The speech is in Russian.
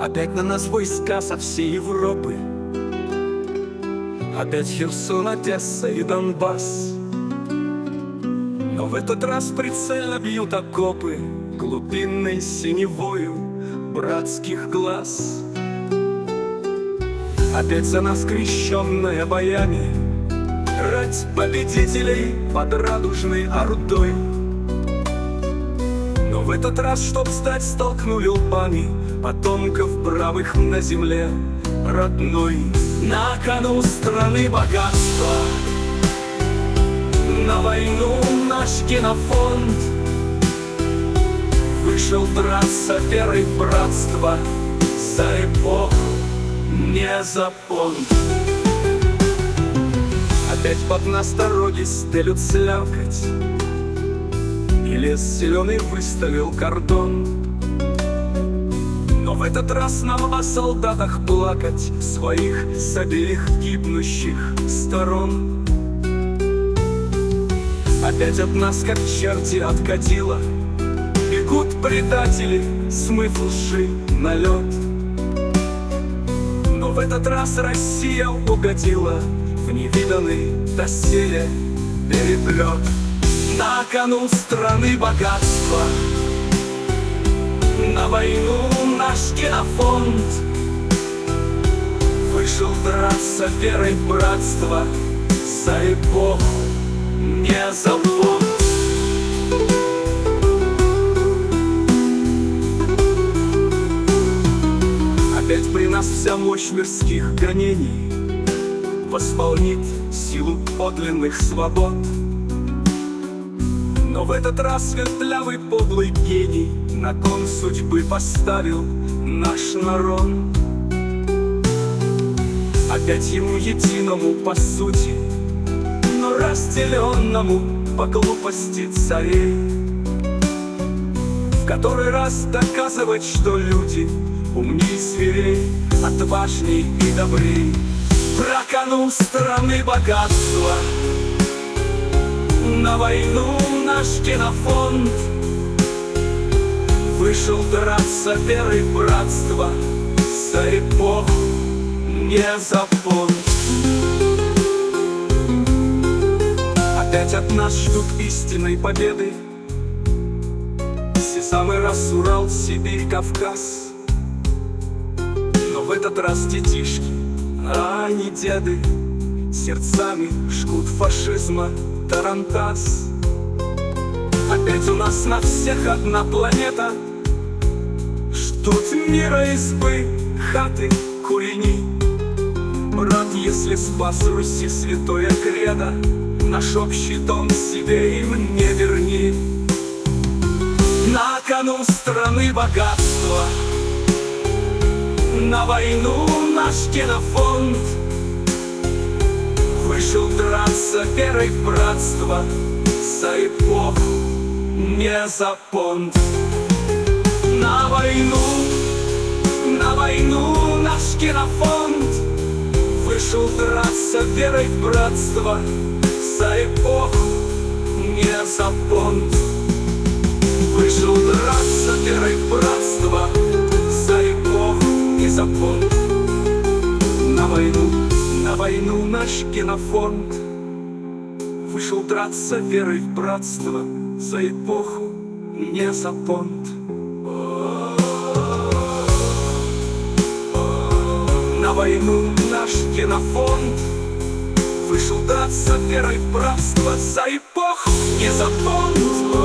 Опять на нас войска со всей Европы. Опять Херсон, Одесса и Донбасс. Но в этот раз прицельно бьют окопы глубинной синевою братских глаз. Опять за нас крещенная боями рать победителей под радужной ордой. Но в этот раз, чтоб стать, столкнули лбами потомков бравых на земле родной. На кону страны богатства, на войну наш генофонд вышел драться верой братства за эпоху, не за понт. Опять под нас дороги стелют слякоть, и лес зеленый выставил кордон. Но в этот раз нам о солдатах плакать своих с обеих гибнущих сторон. Опять от нас, как черти от кадила, бегут предатели, смыв лжи на лед. Но в этот раз Россия угодила в невиданный доселе переплет. На кону страны богатства, на войну наш генофонд вышел драться верой братства за эпоху, не за понт. Опять при нас вся мощь мирских гонений восполнит силу подлинных свобод. Но в этот раз вертлявый подлый гений на кон судьбы поставил наш народ. Опять ему единому по сути, но разделенному по глупости царей, в который раз доказывать, что люди умней зверей, отважней и добрей. Про кону страны богатства, на войну наш генофонд вышел драться верой братства за эпоху, не за понт. Опять от нас ждут истинной победы все самый раз Урал, Сибирь, Кавказ. Но в этот раз детишки, а не деды, сердцами жгут фашизма тарантас. Опять у нас на всех одна планета, ждут мира избы, хаты, курени. Брат, если спас Руси святое кредо, наш общий дом себе и мне верни. На кону страны богатства, на войну наш генофонд вышел драться верой братства за эпоху, не за понт. На войну наш генофонд вышел драться верой братства за эпоху, не за понт. Вышел драться верой братства за эпоху, не за понт. На войну наш генофонд вышел драться верой в братство за эпоху, не за понт. На войну наш генофонд вышел драться верой в братство за эпоху, не за понт.